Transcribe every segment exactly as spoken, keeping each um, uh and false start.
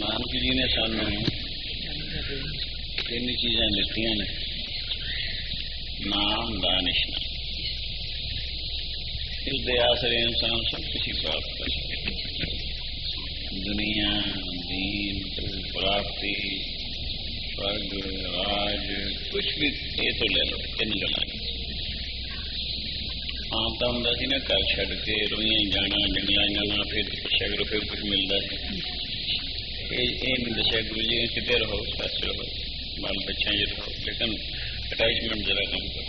नानक जी ने सानू तीन चीज़ां दित्तियां ने, नाम, दान, इशनान। इस दे आसरे इंसान सब कुछ प्राप्त कर सके, दुनिया, दीन, प्राप्ति, स्वर्ग, राज, कुछ भी ये तो ले लो। तीन गल्लां आम तो होंदा सी ना, घर छड्ड के रोइयां जाना, जंगलां जाना, फिर पुछया करो फिर कुछ मिलता है। ये नहीं दसिया गुरु जी ने कितने रहो, सच रहो, बाल बच्चा जी रहो, लेकिन अटैचमेंट जरा कम करो,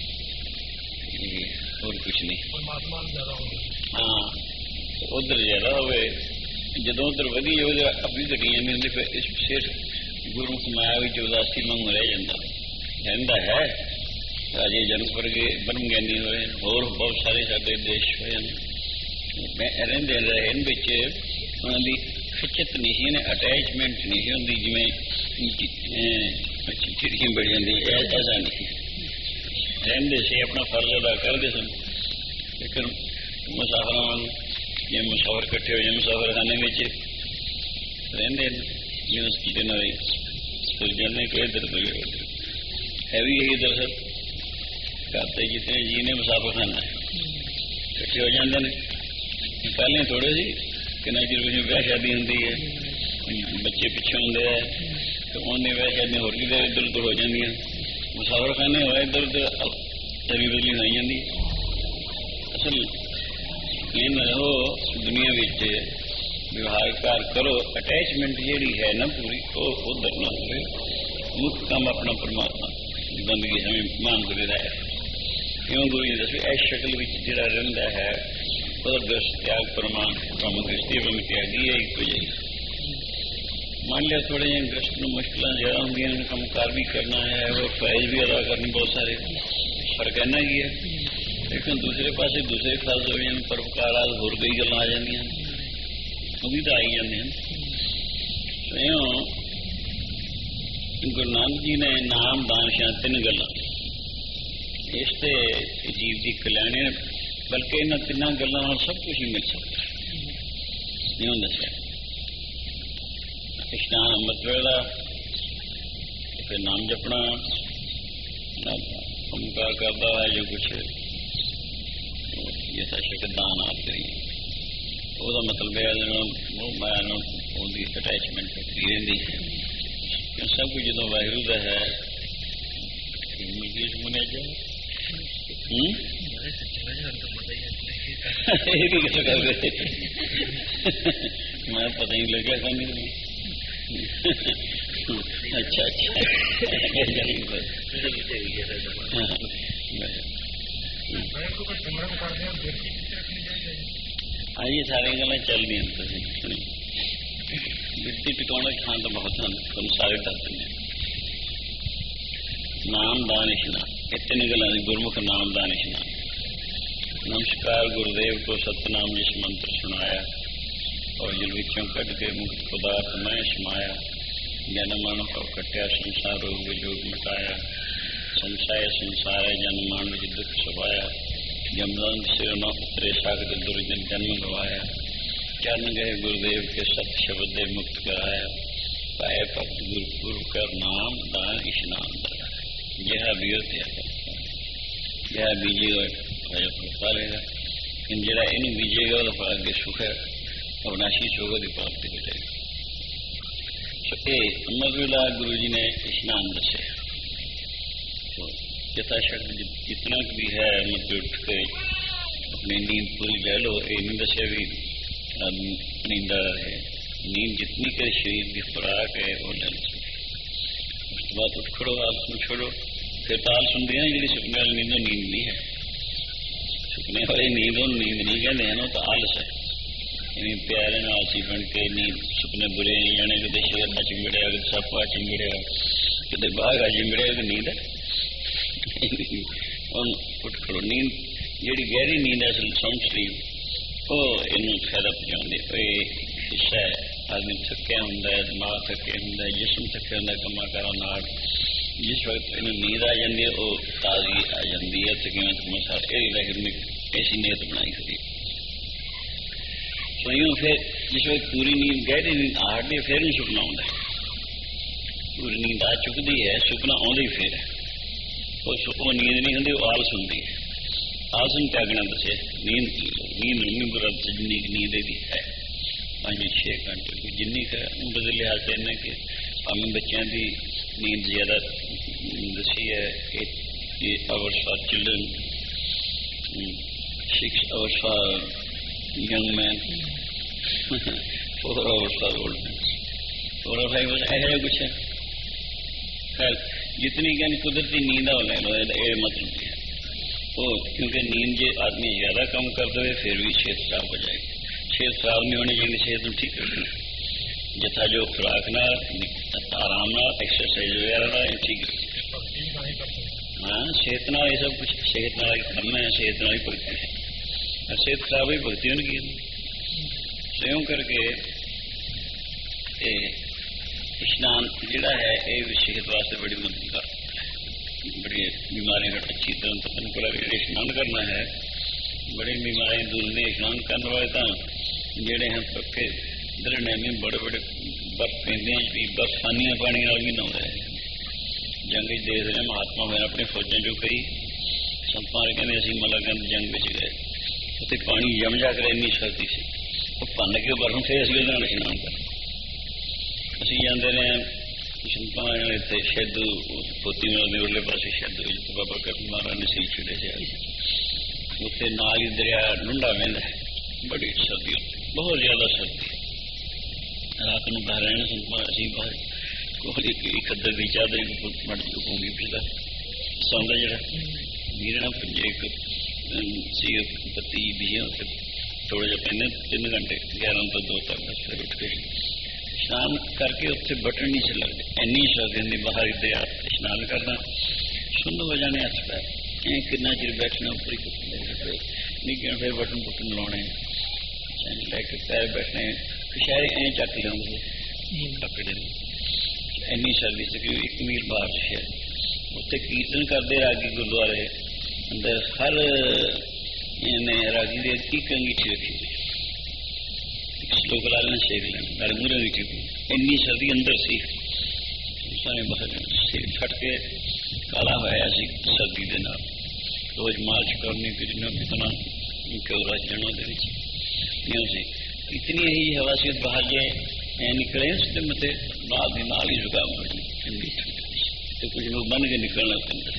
और कुछ नहीं। हाँ, उधर ज्यादा हो, जो उधर वधी उधर अपनी घटी जाती होंगी, फिर इस फिर गुरु माया भी उदासी वांगू रह जाता रहता है। राजे जनक वर्गे ब्रह्म ज्ञानी होए, होर बहुत सारे साडे देश होए रहिंदे रहे, इन विच उन्हां दी खिचत नहीं सी, अटैचमेंट नहीं सी हुंदी, जिवें चिड़ियां बड़ जांदी, ऐसा नहीं रहिंदे सी, अपना फर्ज अदा करदे सन। लेकिन मुसाफरां वांग जिवें मुसाफर इकट्ठे हो जाए मुसाफर खाने में रहिंदे, जिवें जिन्हां दे तुर जांदे कोई इधर कोई उधर, है भी यही दरअसल करते जितने जी ने मुसाफर खाना इकट्ठे हो जाते हैं। पहले थोड़े सी कितना चिर कुछ ब्याह शादी होंगी है, बच्चे पिछे होंगे है, तो उन्हें ब्याह शादी होर भी इधर उधर हो जाती, मुसाफर खाने हो इधर उधर तरी बदली हो जाती। असल इन रहो दुनिया विच व्यवहार कार करो, अटैचमेंट जी है ना पूरी वो उधर ना हो, मुख्य काम अपना परमात्मा बंदगी हमें मान कर रहा है। क्यों गुरु जी दस इस शक्ल में जरा रहा है, वह दस त्याग प्रमाण कम गृहस्थी बन त्यागी है एक वजह। मान लिया थोड़े जि गृहस्थ में मुश्किल ज्यादा होंगे, कम कार भी करना है और फैज भी अदा करनी, बहुत सारे फर्क है ना की है। लेकिन दूसरे पास दूसरे फर्ज हो जाए, परोपकार आदि होर कई गल्लां आ जांदियां, वो भी तो आई जाते हैं। गुरु नानक जी ने नाम, दान, शान तीन गल्लां इसते जीव की कल्याणी, बल्कि इन तिना गल्लां सब कुछ ही मिल सकता है। यूं दसिया इशनान अमृत वेला, फिर नाम जपना, ओंकार करता है जो कुछ जैसा शक दान आप करिए, वह मतलब है वो माया अटैचमेंट होती रही है। सब कुछ जो वाहिगुरू का है मुने जाए मैं पता ही लगा खाने में। अच्छा अच्छा हाँ, ये सारी गल्लां चल दी सुनी। बिरती टिकाने थां तो बहुत हैं, तुम सारे दस दें। नाम, दान, इशनान, ये तीन गल्लां गुरमुख नाम, दान, इशनान। नमस्कार गुरुदेव को सतनाम जिस मंत्र सुनाया, और जिल विचों कट के मुक्त पदार्थ मैं समाया। जन मन को कट्या संसार रोग जोग मिटाया, संसाय संसार जन मान विच दुख सवाया। जमदन सिर न उतरे सागत दुर्जन जन्म गवाया। चरण गए गुरुदेव के सत शब्द दे मुक्त कराया। पाए भक्त गुरुपुर कर नाम, दान, इशनान दया। यह बीज यह बीजेगा फलेगा, जरा इन बीजेगा तो फल अगे सुख है, अविनाशी सुख की प्राप्ति हो जाएगी। सो ये अमृत वेला गुरु जी ने इशनान दसे, तो यथाशक्ति जितना भी है मतलब उठ के अपनी नींद पूरी ले लो। ये नहीं दसे भी नींदा है, नींद जितनी के शरीर की खुराक है वो ले लो। उस बाद उठ खड़ो, आलस में छोड़ो। फिर ताल सुनते हैं जी सुपने वाली नींद नींद नहीं है, सुपने वाली नींद नींद नहीं कहते हैं, तो आलस है। प्यारे आलसी बन के नींद सुपने बुरे नहीं जाने, कि शेर आ चिंबड़िया, कि सप आ चिंबड़िया, कि बाघ आ चिंबड़िया, कि नींद है। उठ खड़ो। नींद जी गहरी नींद है असल साउंड स्लीप, वो इन फायदा पहुँचाती। हिस्सा है आदमी थकिया होंगे, दिमाग थके होंगे, जिसम थके होंगे कमा कारा नाल। जिस वक्त इन नींद आ जाती है वो ताजगी आ जाती है। तो किमें सारे वाहिगुरू ने ऐसी नीयत बनाई होती। सोइयों फिर जिस वे पूरी नींद गहरी नींद आड़े फिर नहीं सुपना आता। पूरी नींद आ चुकती है, सुपना आउंदा ही फिर है। वो नींद नहीं होंगी, वो आलस होंगी है। आलस में त्यागना दसे नींद नींद नहीं बुरा जिन्नी नींद भी है पाँच छे घंटे को जिन्नी है उम्र के लिहाज से इन्हें कि भावें बच्चों की नींद ज्यादा दसी है। Eight hours for children, six hours for young man, four hours for old man, four और फाइव ऐसा कुछ है। खैर जितनी क्या कुदरती नींद है ले लो, ये मतलब नहीं है वो, क्योंकि नींद जो आदमी ज्यादा कम कर दे फिर भी सेहत खराब हो जाएगी। सेहत खराब नहीं होनी चाहिए, सेहत ठीक रखनी जथा जो खुराक ना आराम ना एक्सरसाइज वगैरह ना ठीक रखनी। हाँ सेहत ना ये सब कुछ सेहत ना करना है, सेहत ना ही भगती है। और सेहत खराब ही भगती होगी स्वयं करके स्नान जोड़ा है ये सेहत वास्ते बड़ी मदद करता है। बड़ी बीमारियां अच्छी तरह पतन पूरा स्नान करना है, बड़ी बीमारियां दूर ने स्नान करने वाले तो जेडे हैं पक्के दरने में बड़े बड़े बर्फ पेंदे भी बर्फानिया पानी भी नहाते हैं। जंग देख रहे महात्मा हुए अपने फौजा चो कई संत मारे कहते असं मलागंज जंग में गए, उत्थे पानी जम जा कर इन्नी सर्दी सी, वो भन के बर्फ फिर असं उसमें स्नान कर असी जाते रहे संत महाराज इतने शैद पोती मिलने उरले पास शैद जिते बाबा करन महाराज ने सी छिड़े से आई, उत्थे नाल ही दरिया ढूंढा बहता है। बड़ी सर्दी, बहुत ज्यादा सर्दी, रात को बाहर रहना संत महाराज असी बाहर एक अद्दर की चादर मट चुकूंगी पिछला सौंदा जरा मीरना पंजे एक सी पत्ती भी थोड़ा जहा पहने तीन घंटे ग्यारह तो दो तक बस फिर उठ के स्नान करके उत्थे बटन नहीं से लगते, इन्नी सर्दी होंगी बाहर दरिया स्नान करना सुन बजाने हथ पैर किन्ना चिर बैठना उपर निकल फिर बटन बुटन लाने लैके पैर बैठने कशहरे ऐ चक लिया पकड़े इन्नी सर्दी तकरीबन एक मील बाहर शहर उत्थे कीर्तन करते रागी गुरुद्वारे अंदर हर इन्हें रागी दे एक अंगीठी रखी श्लोक ला लेना शेख लेना नाले मूरे अंगीठी इन्नी सर्दी अंदर सी सारे बाहर सिर फट के काला होया सी सर्दी दे नाल रोज मार्च करनी कितना कितना क्यों राजना दे विच यूं सी इतनी ही हवा से बाहर जाए निकले उसके मते बाद नाल ही जुकाम हो ठंडी ठंडी तो कुछ लोग बन के निकलना पैंदा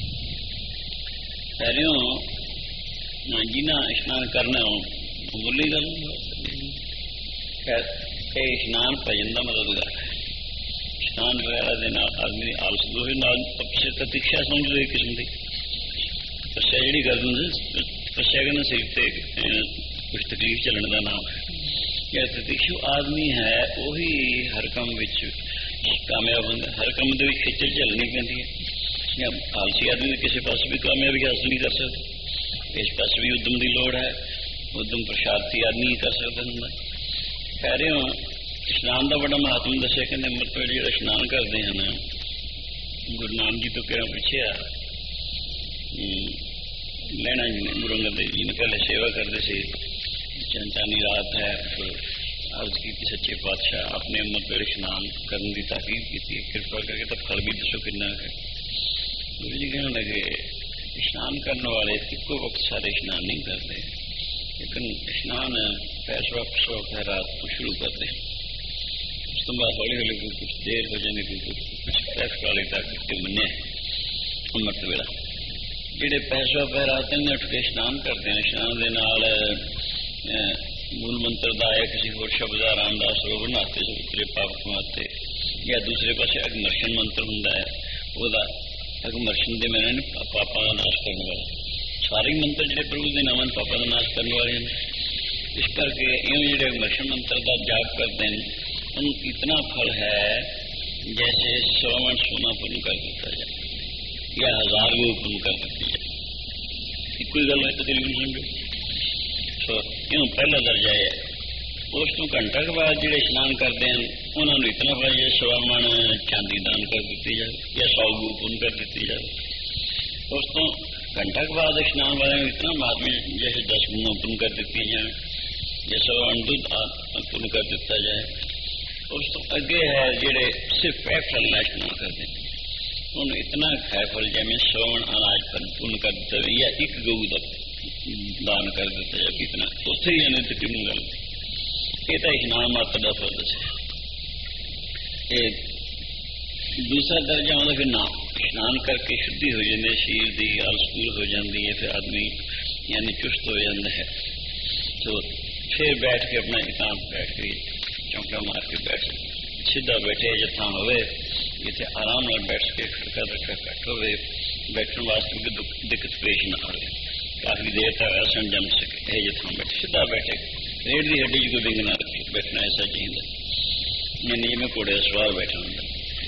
पैरों जिन्ना स्नान करना बोली गल खैर ये स्नान भजन का मददगार है। स्नान वगैरह के नाल आदमी आलस दूर नाल प्रतीक्षा समझ लो एक किस्म की तपस्या जी कर तपस्या करना सिर से कुछ तकलीफ चलने का नाम है। या प्रतीक्षु आदमी है वही हर काम विच कामयाब होंगे, हर काम के खिचल झलनी पैंदी है। या आलसी आदमी किसी पास भी कामयाबी हासिल नहीं कर सकते, इस पास भी उद्यम की लोड़ है, उद्यम प्रसादी आदमी ही कर सकता होंगे। कह रहे हो स्नान का बड़ा महात्म दसिया कहते मतलब जो स्नान करते हैं गुरु नानक जी तो कह पूछे लैना जी ने गुरु अंगद देव जी ने पहले सेवा करते थे, चंचानी रात है अर्ज की सच्चे पातशाह अपने अमृत वेले स्नान करने की ताकीद की, कृपा करके तो फल भी दसो कितना है। गुरु जी कहने लगे स्नान करने वाले इको वक्त सारे स्नान नहीं करते, लेकिन स्नान पैसवा पसवा रात को शुरू करते हैं, उस तो बाद हौली हौली कोई कुछ देर हो जाने की कुछ पैस वाले तक मने अमृत वेला जेडे पैसवा पहराते हैं उठ के स्नान करते हैं। स्नान के नाल मूल मंत्र का आया किसी होर शब्द का रामदास सरोवर नहाते से उतरे पाप कमाते, या दूसरे पासे अगमर्शन मंत्र होंगे वह अगमर्शन के मैंने पापा का नाश करने वाला सारे मंत्र जो प्रभु के नाम पापा का नाश करने वाले हैं। इस करके इवें जो अगमर्शन मंत्र का जाप करते हैं उनको इतना फल है जैसे सौवन सोना पुण्य कर दिता जाए या हजार भी पुण्य कर देती जाए। कोई गल है तकरीबन समझो तो यूं पहला दर्जा है। उस तो घंटा के बाद जो स्नान करते हैं उन्होंने इतना फल जैसे सवा मन चांदी दान कर दी जाए या सौ गू पुण्य कर दी जाए। उस तो घंटा के बाद स्नान वाले इतना महात्मा जैसे दस गुना पुण्य कर देती जाए या श्रवण दुध पूर्ण कर दिता जाए। उस तो अगे है जेड़े सिर्फ ए फल ला इस्तेमाल करते हैं, उन्होंने इतना है फल जैमें श्रवण अनाज पर पूर्ण कर दिता जाए या एक गऊ का दान कर दिता जाए कितना उसे ही अनित टिमू गल ये तो इस्नान मात्र का फल है। दूसरा दर्जा होता फिर नाम स्नान करके शुद्धि हो जाती है, शरीर की आलसूल हो जाती है, फिर आदमी यानी चुस्त हो जाता है। तो फिर बैठ के अपना एकांत बैठ के चौंका मार के बैठ सीधा बैठे जथा हो इतने आराम नाल बैठ के खड़का रखा बैठ हो बैठने वास्ते भी दिक्कत पेश ना आए, काफी देर तक आसन जम सके यह जथा बैठे सीधा बैठे रेड़ की हड्डी च कोई विंग ना रखे बैठना ऐसा चाहिए, यानी जिम्मे घोड़े सवार बैठा होंगे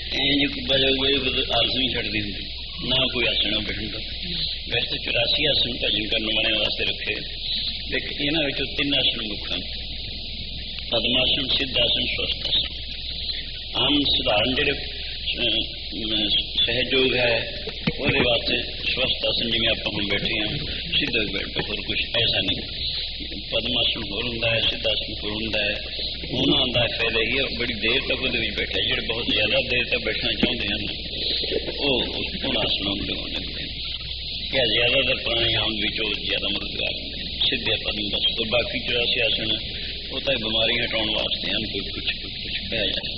आलस नहीं छड़ती होंगी ना कोई आसन बैठन का। वैसे तो चौरासी आसन भजन करने वाले वास्ते रखे, लेकिन इन्होंने तीन आसन मुख हैं, पद्मासन, सिद्धासन, स्वस्थासन। आम साधारण जो सहयोग है वो वास्ते स्वस्थ आसन जिमें आप हम बैठे हैं सीधा बैठ और कुछ ऐसा नहीं। पद्मासन होर होंदा है, सिद्धासन होर होंदा है। उन्होंने का फायदा ही बड़ी देर तक वो बैठे जो बहुत ज्यादा देर तक बैठना चाहते हैं वो उन आसनों के होने क्या ज्यादातर प्राणायाम ज्यादा मददगार सीधे पद्म बस। तो बाकी चौरासी आसन वो तो बीमारी हटाने वास्ते हैं, कोई कुछ कुछ कुछ कह जाए।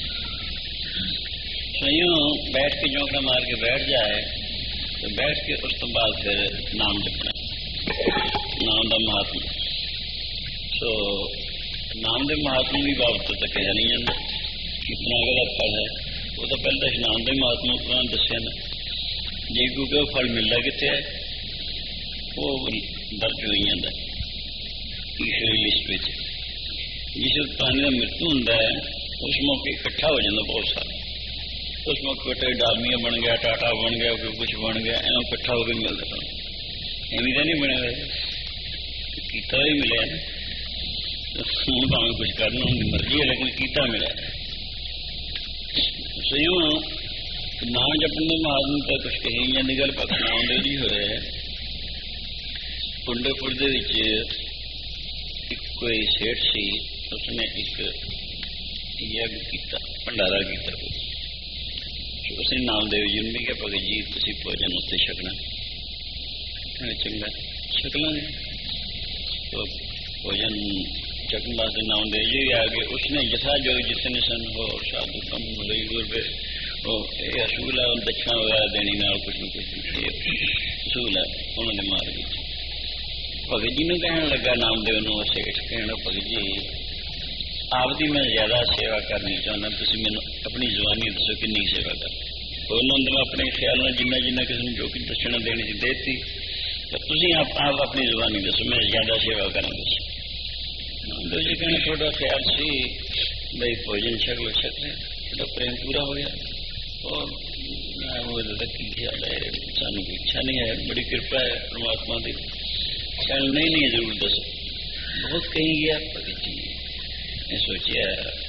तो यूँ बैठ के चौंका मार के बैठ जाए तो बैठ के उस तो बाद फिर नाम जपना, नाम का महात्मा। तो नाम के महात्मा की बाबत तो कह नहीं जाता कितना अगला फल है, वो तो पहले तो नाम के महात्मा पुराण दसिया ना जी, क्योंकि वो फल मिलता कितने है वो दर्ज हो जाता ईश्वरी लिस्ट में। जिस प्राणी का मृत्यु होंगे उस मौके इकट्ठा हो जाता बहुत सारा, उस मौके पे डालमिया बन गया, टाटा बन गया, कोई कुछ बन गया, एवं इकट्ठा होकर मिलता एवं तो नहीं बने हुए किता ही मिले हूँ भावे कुछ करना उनकी मर्जी है लेकिन किता मिला। सो यूँ नाम जपन के महात्मा तो कुछ कही जाती गल भगत नामदेव जी होए पुंडेपुर दे विच कोई सेठ सी उसने एक यज्ञ किया भंडारा किया, उसने नामदेव जी ने कहा भगत जी तुम भोजन उत्ते छकना, चंगा छक लेंगे। तो भोजन छकन वास्ते नामदेव जी आ गए, उसने यथा जो जितने सन हो साधु कम रही गुरबे वो असूल है दक्षिणा वगैरह देनी ना कुछ न कुछ असूल है उन्होंने मार दी। भगत जी ने कहने लगा नामदेव न सेठ कहना भगत जी आपकी मैं ज्यादा सेवा करनी चाहना, तुम मैंने अपनी जवानी दसो कि सेवा कर। उन्होंने अपने ख्याल में जिन्ना जिन्ना किसी ने जो कि दक्षिणा देनी सी देती, तो तुम आप, आप अपनी जवानी दसो मैं ज्यादा सेवा करा। नामदेव जी कहना थोड़ा ख्याल से भाई भोजन छक लो छक ले, थोड़ा प्रेम पूरा हो गया और वो की ख्याल है सानू इच्छा नहीं है, बड़ी कृपा है परमात्मा की। कहना नहीं नहीं जरूर दसो, बहुत कहीं गया भगत जी ने सोचा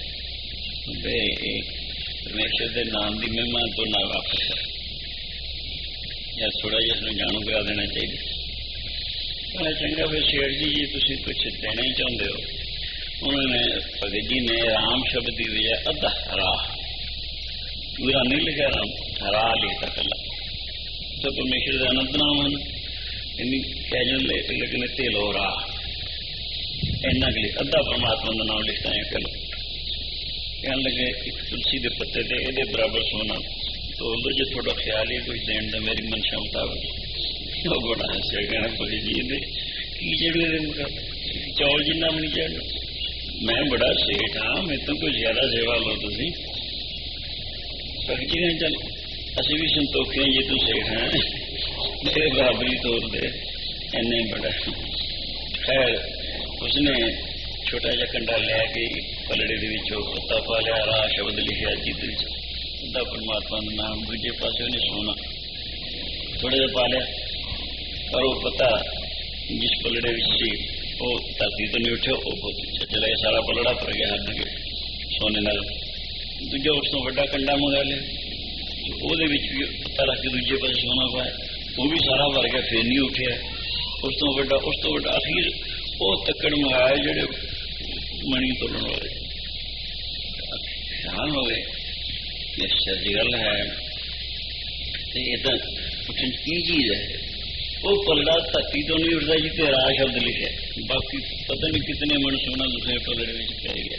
परमेश्वर के नाम की महिमा तो ना वापस है या थोड़ा जिहा इसमें जानू करा देना चाहिए। चंगा फिर सेठ जी जी तुम कुछ देना ही चाहते हो। उन्होंने भगत जी ने राम शब्द की बजाय अद्धा हरा पूरा नहीं लिखा, राम हरा लिखता कला। तो परमेश्वर का अनंत नाम है कह लेकिन इतने लो रा इन्ना के लिख अद्धा परमात्मा का नाम लिखता है कह लो। कह लगे एक तुलसी के पत्ते से ये बराबर सोना तो लो जो थोड़ा ख्याल ही कुछ देने का मेरी मनशा मुताबिक वो बड़ा हंसिया। कहना भगत जी ने की जड़ चौल जिन्ना भी नहीं चढ़ना, मैं बड़ा सेठ हाँ मेरे तो कोई ज्यादा सेवा लो तुम। भगत जी ने चल असं भी संतोखे जी तू सेठ है मेरे बराबरी तौर दे इन्ने बड़ा। खैर उसने छोटा जहा कंडा लैके पलड़े के पत्ता पा लिया, राह शब्द लिखा जिद उदा परमात्मा का नाम, दूजे पासे उन्हें सोना थोड़ा जहा पा लिया पर वो पता जिस पलड़े सी वो धरती तो नहीं उठे वो बहुत अच्छा चला गया, सारा पलड़ा भर गया हर लगे सोने नाल। दूजा उस तो वड्डा कंडा मंगा लिया वो पत्ता रख के दूजे पासे सोना पाया वो भी सारा भर गया फिर नहीं उठे। उस तो वड्डा उस तो वड्डा अखीर वो तक्कड़ मंगाए जेडे मणी तोड़न वाले। हैरान हो गए, आश्चर्य की गल है ये तो पुछन की चीज है। वो पलड़ा धरती तो नहीं उठता जी तेरा शब्द लिखे, बाकी पता नहीं कितने मन सोना दूसरे पलड़े में पै गया।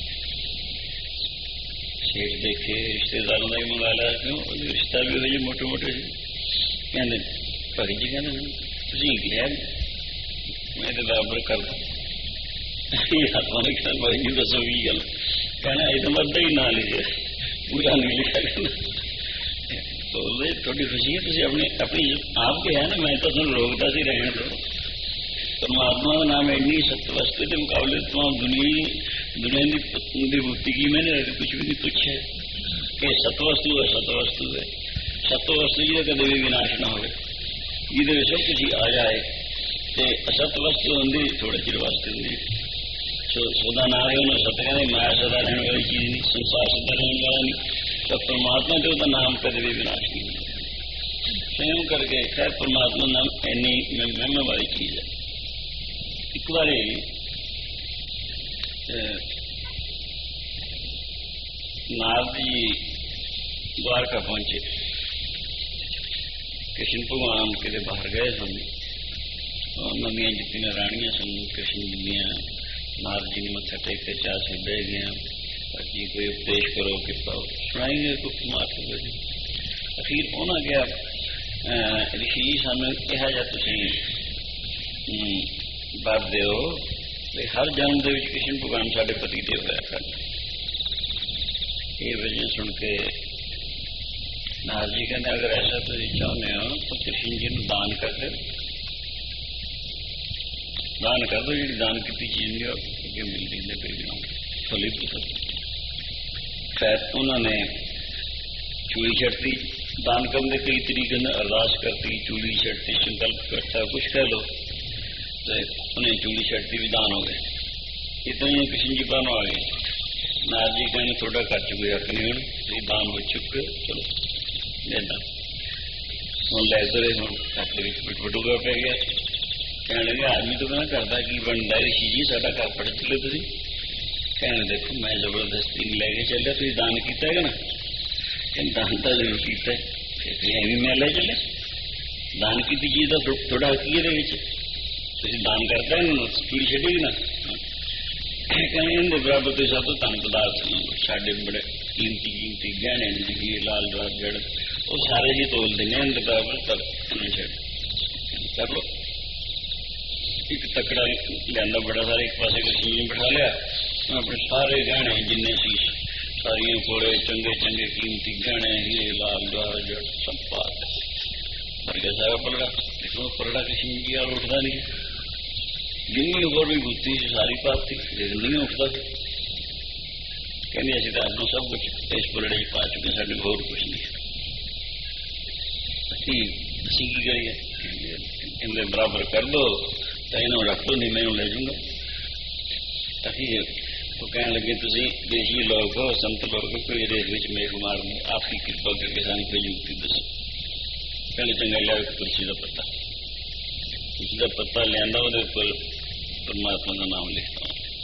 सेठ देखे रिश्तेदारों का ही मंगा लिया, क्यों रिश्ता भी हो जी मोटे मोटे कहते भगत जी कहते तुम क्या मैं तो बराबर कर दूं हाथों ने कहना भाई जी दसो की गल कहना ये तो मरदा ही ना लिखे पूरा नहीं लिखा कहना बोले थोड़ी खुशी है तुम अपने अपनी आपके है ना मैं तो तुम रोकता सी रहने दो। परमात्मा का नाम एनी सत्य वस्तु के मुकाबले तमाम दुनिया दुनिया की भूति की मैंने कुछ भी नहीं पूछे कि सतवस्तु है सतवस्तु है सतवस्तु जी कदे भी विनाश ना हो जिद सब कुछ आ जाए तो असत वस्तु होंगी थोड़े चिर वास्ते होंगी सदा ना रहे उन्होंने सत कहने माया सदा रहने वाली चीज नहीं संसार सदा रहने वाला नहीं तो परमात्मा जो का नाम कदे भी विनाश नहीं संयम करके खैर परमात्मा नाम इन्नी महिमा वाली चीज है। एक बार नारद जी द्वारका पहुंचे, कृष्ण भगवान के बाहर गए सन, उन्होंने जितनी रानियां सन कृष्ण जी दियां नारद जी ने मत्था टेक के चाह से बह गया जी कोई उपदेश करो कृपा सुनाएंगे तो परमात्मा जी। अखीर उन्होंने क्या ऋषि जी सानू कहा जा तुसीं वर दिओ भी हर जन्म के कृष्ण भगवान साडे पति देव होया कर। ये वजह सुन के नारद जी कहते अगर ऐसा तुम चाहते हो तो कृष्ण जी ने दान कर दो, दान कर दो जी दान की चीज नहीं अगे मिलती है कोई भी फलित फल। खैर उन्होंने चूड़ी छटती दान करने कई तरीके ने अरदास करती चूड़ी छटती संकल्प करता कुछ कह लो तो उन्हें चूड़ी छटती भी दान हो गए। इतने ही कृष्ण जी पानो आ गए। नारद जी कहने थोड़ा कर चुके हक नहीं हूँ दान हो चुके चलो देना हूँ लै तुरे हूँ घर के बटूगा पै गया। कहने लगे आदमी तो कहना करता की बनता ऋषि जी साडा घर पड़ चले तुम कहने देखो मैं जबरदस्ती लैके चलिया तुम दान किया है ना कहने दान तो जरूर किया एवं मैं लै चले दान की चीज का थोड़ा हक ही दान करता है चूड़ी छेगी ना कहने इनके बराबर तो सब तो धन पदार्थ साढ़े बड़े कीमती कीमती गहने जी लाल रात जड़ वो सारे ही तोल देने इनके बराबर तब छड़ कर लो। एक तकड़ा लिया बड़ा सारा एक पासे कृष्ण जी बिठा लिया अपने सारे गहने जिन्ने सी सारिया कोड़े चंगे चंगे कीमती गहने हीरे लाल द्वार जड़ सब पा भर गया सारा पलड़ा। देखो पलड़ा कृष्ण जी वाल उठता नहीं जिन्नी होर भी भूती सी सारी पाती लेकिन नहीं उठता कहते असं तो अपना सब कुछ इस पलड़े पा चुके साढ़े होर कुछ नहीं असी असी की करिए इनके बराबर कर दो तो इन्हों रख दो नहीं मैं ले जूंगा। असी तो कह लगे तुम देशी लोग हो संत लोग कोई रेत में मेघ मार दो आप ही कृपा करके सानू कोई युक्ति दसो। कहने चंगा लिया तुलसी का पत्ता तुलसी का पत्ता लिया वो उपर परमात्मा का नाम लिखता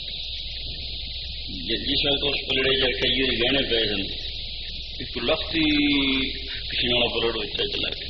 जिस वक्त उस पलड़े च रखे जी गहने पे सन एक लखती कृष्ण वाला पलड़ उतरा चला गया।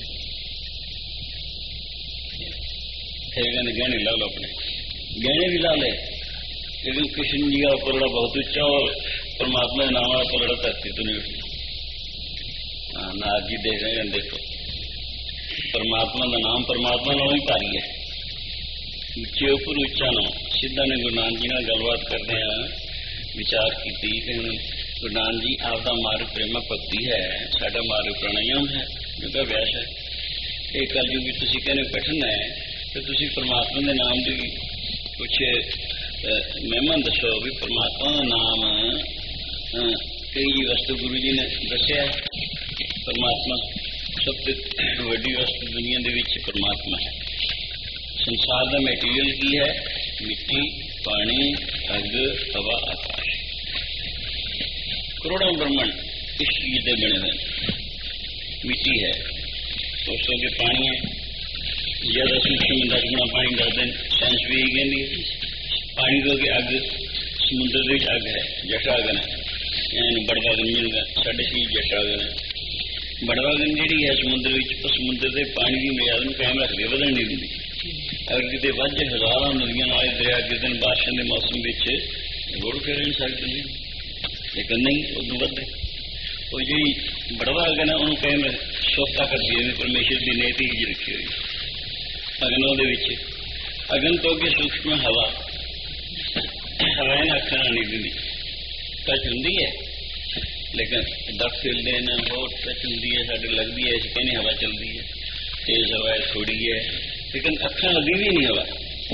फिर कहने गहने ला लो अपने गहने भी ला ले लेकिन कृष्ण जी का पलड़ा बहुत उच्चा और परमात्मा के नाम वाला पलड़ा धरती तो नहीं उठता। हाँ नारद जी देख रहे हैं देखो परमात्मा का नाम परमात्मा नाम ही भारी है उच्चे उपर उच्चा ना। सिद्धा ने गुरु नानक जी नाल गलबात करते हैं विचार की गुरु नानक जी आपका मार्ग प्रेमा भक्ति है साडा मार्ग प्राणायाम है जो अभ्यास है। एक कल जो भी तुम कहने कठिन है तो तुम परमात्मा के नाम की कुछ महिमा दसो भी परमात्मा का नाम कई वस्तु गुरु जी ने दसिया परमात्मा सबसे वड्डी वस्तु दुनिया के विच परमात्मा है। संसार का मैटीरियल की है मिट्टी पानी अग हवा आकाश करोड़ों ब्रह्मंड इस चीज के बने हुए। मिट्टी है तो उसके पानी है ज्यादा सूक्ष्म दस गुना पानी दस दिन साइंस भी यही कहती है। पानी तो अगे अग समुद्र के अग है, जट अगन है, बड़वा अगन जिनका साढ़े शरीर जट अगन है। बड़वा अगन जी है समुद्र समुद्र के पानी की मियाद में कायम रखती है, बदल नहीं देती। अगर कितने वज हजारों नदियां नाले दरिया गिरदन बारिशों के मौसम में रुड़ फिर नहीं सकते, लेकिन नहीं उदू वध वो जी बड़वा अगन है उन्होंने कायम स्वस्ता करती है, परमेश्वर की नीति ही रखी हुई अगनों के। अगन तो अगे सूक्ष्म हवा, हवा इन्हें अखा नहीं दी टच होंगी है, लेकिन दस हिलते हैं बहुत टच होंगी है, साढ़े लगती है, असं कहने हवा चलती है, तेज हवा है थोड़ी है, लेकिन अखा लगी भी नहीं हवा।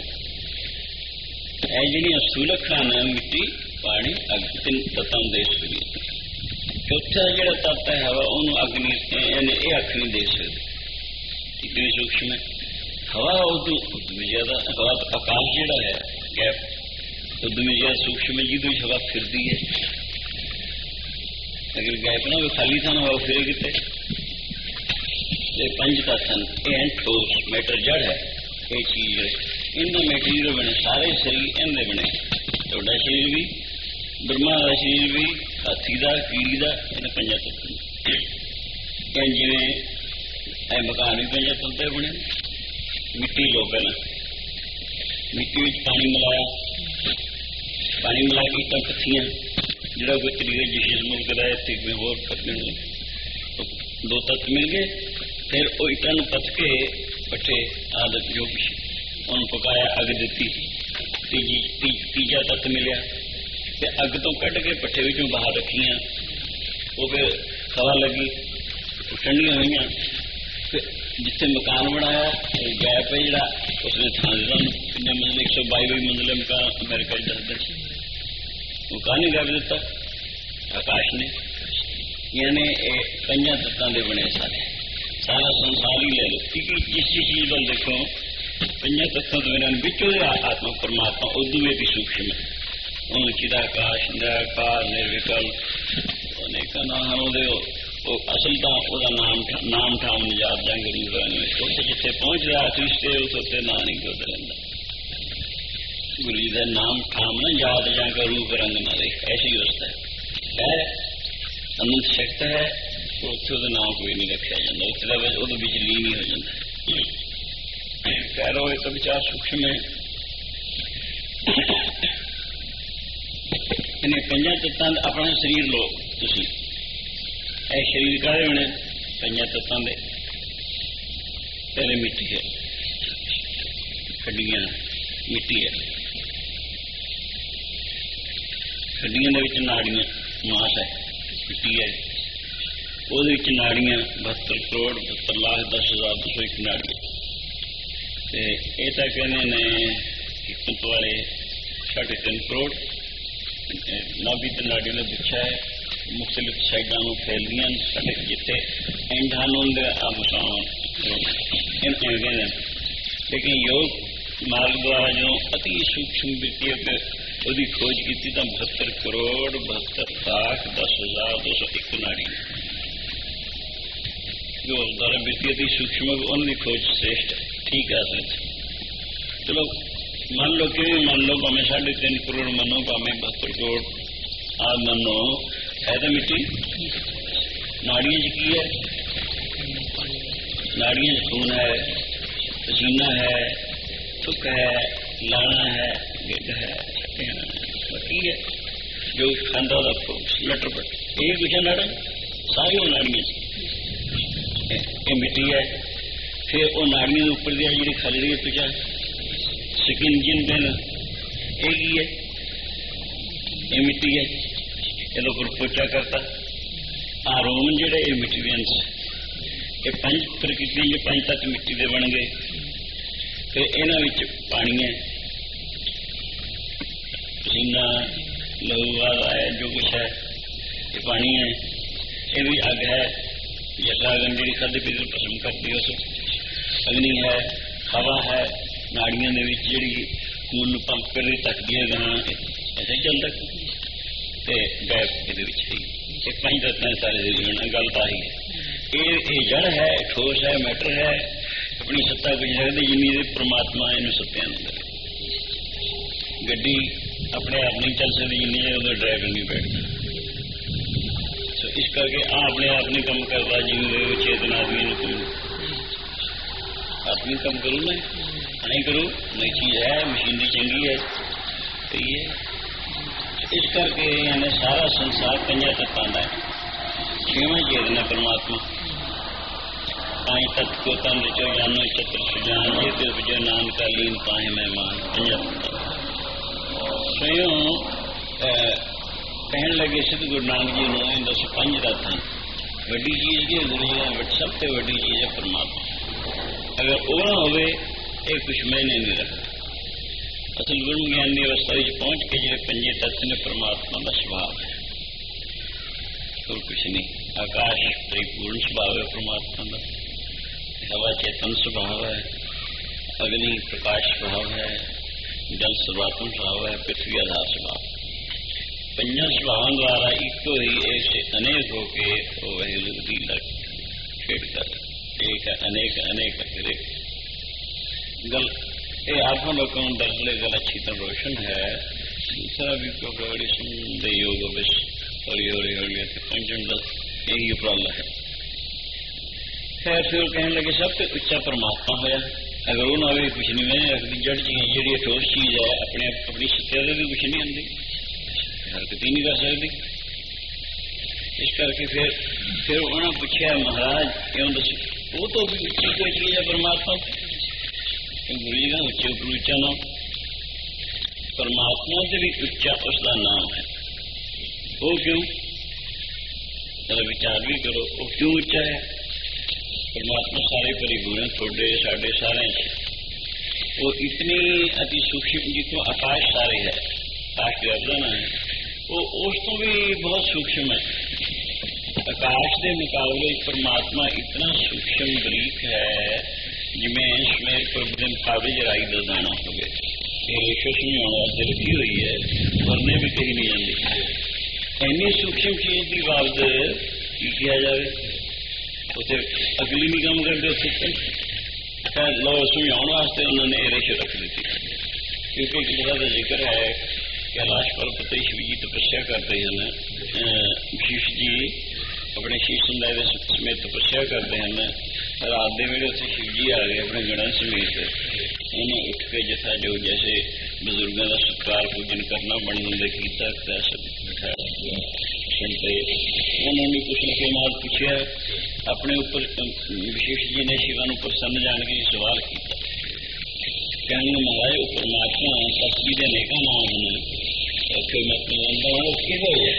है जी स्थूल अखा न मिट्टी पानी अग तीन तत्तां दे सकती। चौथा जो तत्त है हवा उन्होंने अग नहीं ये अख नहीं दे सकती, इतनी सूक्ष्म है हवा। उदू भी ज्यादा हवा आकाश जोड़ा है गैप उदू भी ज्यादा सूक्ष्म है, जिद हवा फिरती है। अगर गैप ना हो खाली थान हवा फिरे कितने। पंज तत्त हैं ठोस मैटर जड़ है, ये चीज इनका मैटीरियल बने सारे शरीर इनके बने। थोड़ा शरीर भी ब्रह्मा का शरीर भी हाथी का कीड़ी का इन पंजा तत्त जिमें मकान भी पंजा तत्त बने। मिट्टी लो पहला मिट्टी में पानी मिलाया, पानी मिला के इटा कथियां जो कोई तरीका जिस मुल्क का इतने होर करने दो तत्त मिल गए। फिर वो इटा पथ के पट्ठे आदत जो कुछ उन्होंने पकाया अग दी तीजी ती, तीजा तत्त मिलया। फिर अग तो कढ़ के पट्ठे विचों बाहर रखियां, वो फिर हवा लगी ठंडियां हुई। फिर जिथे मकान बनाया गैप है जोड़ा उसने थां दिता किन्ने मंजिल एक सौ बाई बाई मंजिल मकान अमेरिका दसदा मकान ही गैप दिता आकाश ने। यानी पंजा तत्तां दे बने सारे सारा संसार ही ले लो, क्योंकि जिस जिस चीज वाल देखो पंजा तत्तों तो बिना बिचो आत्मा परमात्मा उदू भी सूक्ष्म है। उन्होंने चिदाकाश निराकार निर्विकल अनेक नाम असल तो वह नाम नाम ठाम निजात जंग रूप उसे जिथे पहुंच रहा सृष्टि उस उत्ते ना नहीं गुरु रहा। गुरु जी का नाम ठाम न याद जंग रूप रंग न देख, ऐसी अवस्था है अनंत शक्त है। उत्थे उहदा नाम कोई नहीं रखा जाता, उत्थे उहदे विच लीन ही हो जाता। कह लो एक विचार सूक्ष्म है। इन्हें पंजा तत्तां अपना शरीर लो तुसीं, ए शरीर काहदे बने पंजा तत्तां दे। पहले मिट्टी है, हड्डियां मिट्टी है, हड्डियां दे विच नाड़ियां मास है मिट्टी है, ਉਹਦੇ ਵਿੱਚ ਨਾੜੀਆਂ बहत्तर करोड़ बहत्तर लाख दस हजार दो सौ एक नाड़ी। ਤੇ ਇਹ ਤਾਂ ਕਹਿੰਦੇ ਨੇ ਹਿਕਮਤ ਵਾਲੇ साढ़े तीन करोड़ नाभि ਤੇ ਨਾੜੀਆਂ ਦਾ ਗੁੱਛਾ ਹੈ, मुख्तलिफ साइडों में फैलदियां साढ़े जिथे एंड हैं उनके आमसान इन कहते हैं। लेकिन योग मार्ग द्वारा जो अति सूक्ष्म वृत्ति उसकी खोज की तो बहत्तर करोड़ बहत्तर लाख दस हजार दो सौ एक नाड़ी जो उस द्वारा वृत्ति अति सूक्ष्म उनकी खोज श्रेष्ठ है। ठीक है असल चलो मान लो कि मान लो भावें साढ़े तीन करोड़ मनो भावें बहत्तर करोड़ आ मनो है तो मिट्टी। नाड़ियां च की है, नाड़ियां च खून है, पसीना है, थुक है, लाना है, गिड है, की है जो खांदा लटरपट यही कुछ है नाड़ा सारी वो नाड़ियां ये मिट्टी है। फिर वो नाड़ियां उपर दिया जी खल रही है तुझा स्किन जिन पेन एक ही है ये मिट्टी है। ये लोग पोचा करता आ रोम जेड़े ये मिट्टी के अंश ये पंज प्रकृति जो पंज तत्व मिट्टी के बन गए। फिर इन्होंने पानी है, पसीना लहू आदि है जो कुछ है ये पानी है। ये भी अग है, जटा अगन जी खादे पीते पसंद करती उस अग्नि है, हवा है, नाड़ियों के जी खून पंप कर रही तकती है गह ऐसा ही चलता तो गैप ये पंज तत्व सारे जीवन गल तो ही है। ये जड़ है, ठोस है, मैटर है, अपनी सत्ता कुछ है जिन्नी परमात्मा इन सत्या गड्डी अपने आप नहीं चल सकती जिन्नी देर उधर ड्राइवर नहीं बैठता। तो इस करके आ अपने आप नहीं कम करता जिन्नी देर चेतन आदमी ने तुम आदमी कम करूँ मैं नहीं करूँ, नई चीज है, मशीनरी चंगी है, सही है। इस करके यानी सारा संसार पंजा तत्तां दा है। छेवां चेतना परमात्मा ताई तत्व को तन रचो जानो चत्र सुजान जे तिल विजय नानक लीन ताहे मेहमान पंजा स्वयं कहन लगे सिद्ध गुरु नानक जी ने दस पंज तत्त हैं। वड्डी चीज की गुरु जी ने सब से वड्डी चीज है परमात्मा। अगर वो ना होवे ये कुछ मैंने नहीं रखता। असल गुरु ज्ञान की अवस्था पहुंच के जो पंजे तत्व ने परमात्मा का स्वभाव है और कुछ नहीं। आकाश परिपूर्ण स्वभाव है परमात्मा का, हवा चेतन स्वभाव है, अग्नि प्रकाश स्वभाव है, जल सर्वात्म स्वभाव है, पृथ्वी आधार स्वभाव। पंजा स्वभाव द्वारा एक ही एक से अनेक होके वही लुगदी लग खेड़ कर एक अनेक अनेक फिर एक गल ये आत्मा लोगों दर्शले गल अच्छी तरह रोशन है। दूसरा भी बड़ी सुंदर योग बस हौली हौली हौली पंचम दस यही उपराला है। खैर फिर कहने लगे सबसे उच्चा परमात्मा होया। अगर वो ना हो कुछ नहीं मैंने रखती जड़ चीज जी ठोस चीज है अपने अपनी सत्या भी कुछ नहीं आती, हरकत ही नहीं कर सकती। इस करके फिर फिर उन्होंने पूछा महाराज क्यों दसो वो तो भी उच्ची कोई चीज है परमात्मा। गुरु जी का उच्चे ऊपर उच्चा नाम परमात्मा से भी उच्चा उसका नाम है। वो क्यों जरा विचार भी करो वो क्यों उच्चा है। परमात्मा सारे परिपूर्ण थोड़े साढ़े सारे वो इतनी अति सूक्ष्म जितने आकाश सारे है आकाश गर्दा ना है वो उस तो भी बहुत सूक्ष्म है। आकाश के मुकाबले परमात्मा इतना सूक्ष्म बरीक है जिमें सवेर को दिन कागज राई का दाना हो गए रेशो समझाने वास्ते रखी हुई है वरने भी कहीं नहीं जाती। इन्नी सूक्ष्म चीज की बाबत की किया जाए उसे अगली नहीं काम करते खैर लो समझाने वास्ते उन्होंने रेशो रख दी थी क्योंकि एक जगह का जिक्र है कैलाश पर्वत पर शिव जी तपस्या करते हैं। शिव जी अपने शीश संदाय समेत तपस्या करते हैं। रात के वेले उत्थे शिव जी आ गए अपने गणों समेत। उन्होंने उठ के जथा जो जैसे बजुर्गों का सत्कार पूजन करना बनने का किया सुनते उन्होंने कुछ न के नाल पूछा अपने ऊपर विशेष जी ने शिवा नूं प्रसन्न जान के सवाल किया कहने महाराज परमात्मा सतजी के अनेक नाम हैं फिर मैं मतलब कि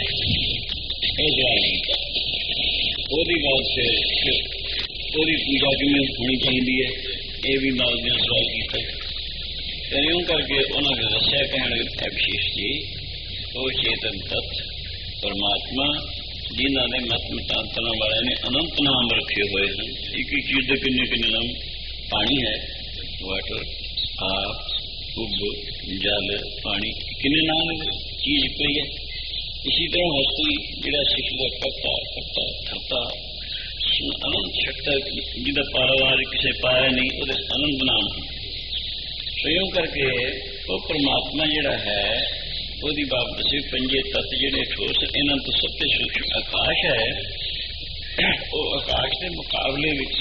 जवाब किया ओदी बात फिर ओदी पूजा किमें होनी चाहिए है ये भी नाल ने सवाल किया। फिर यूं करके उन्होंने दस्या कहने विशेष जी वो चेतन तत्व परमात्मा जिन्हों ने मत मतांतरण वाले ने अनंत नाम रखे हुए हैं। एक एक चीज के किन्ने किन्ने नाम पानी है वाटर आप उब जल पानी किन्ने नाम चीज कोई है। इसी तरह हस्ती जिहड़ा सिखदा करता करता थरता अनंत शक्ता जिहदा पारावार किसी पाया नहीं वो अनंत नाम है। स्वयं करके वो परमात्मा जिहड़ा है ਉਹਦੀ ਬਾਤ ਦੱਸੀ ਪੰਜੇ ਤੱਤ ਜਿਹੜੇ ਠੋਸ ਇਹਨਾਂ ਤੋਂ ਸਭ ਤੋਂ ਸੂਖਮ ਆਕਾਸ਼ ਹੈ। ਉਹ ਆਕਾਸ਼ ਦੇ ਮੁਕਾਬਲੇ ਵਿੱਚ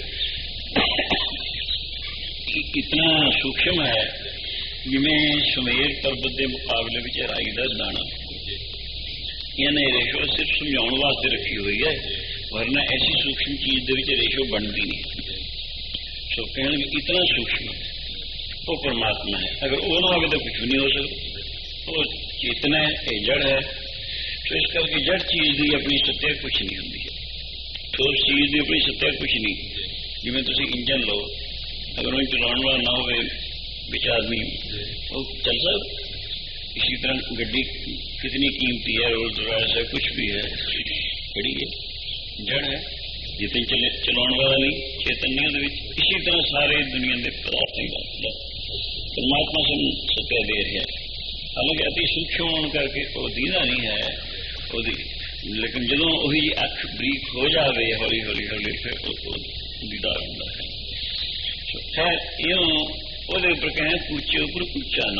इतना सूक्ष्म है जिमें सुमेर पर्वत के मुकाबले में राई का दाना। यानी रेशो सिर्फ समझाने वास्ते रखी हुई है वरना ऐसी सूक्ष्म चीज के रेशो बनती नहीं। सो कहने इतना सूक्ष्म वो परमात्मा है। अगर वो ना हो तो कुछ भी नहीं हो सकता। वो चेतना है ये जड़ है। तो इस करके जड़ चीज की अपनी सत्या कुछ नहीं होती है। तो उस चीज की अपनी सत्या कुछ नहीं। जिमें तुम इंजन लो अगर वो चलाने वाला ना हो बिच आदमी वो चल सकता। इसी तरह गड्डी कितनी कीमती है रोल्स रॉयस है कुछ भी है खड़ी है जड़ है जितनी चले चलाने वाला नहीं चेतन नहीं। इसी तरह सारे दुनिया के पदार्थों का परमात्मा से सत्या दे रहा है। हालांकि अति सूक्ष्म होने करके वो दीदा नहीं है ओदी, लेकिन जो वही अख बरीक हो जाए हौली हौली हौली फिर दीदार होता है। खैर यूं वो ऊपर कहें ऊंचे ऊपर ऊंचा ना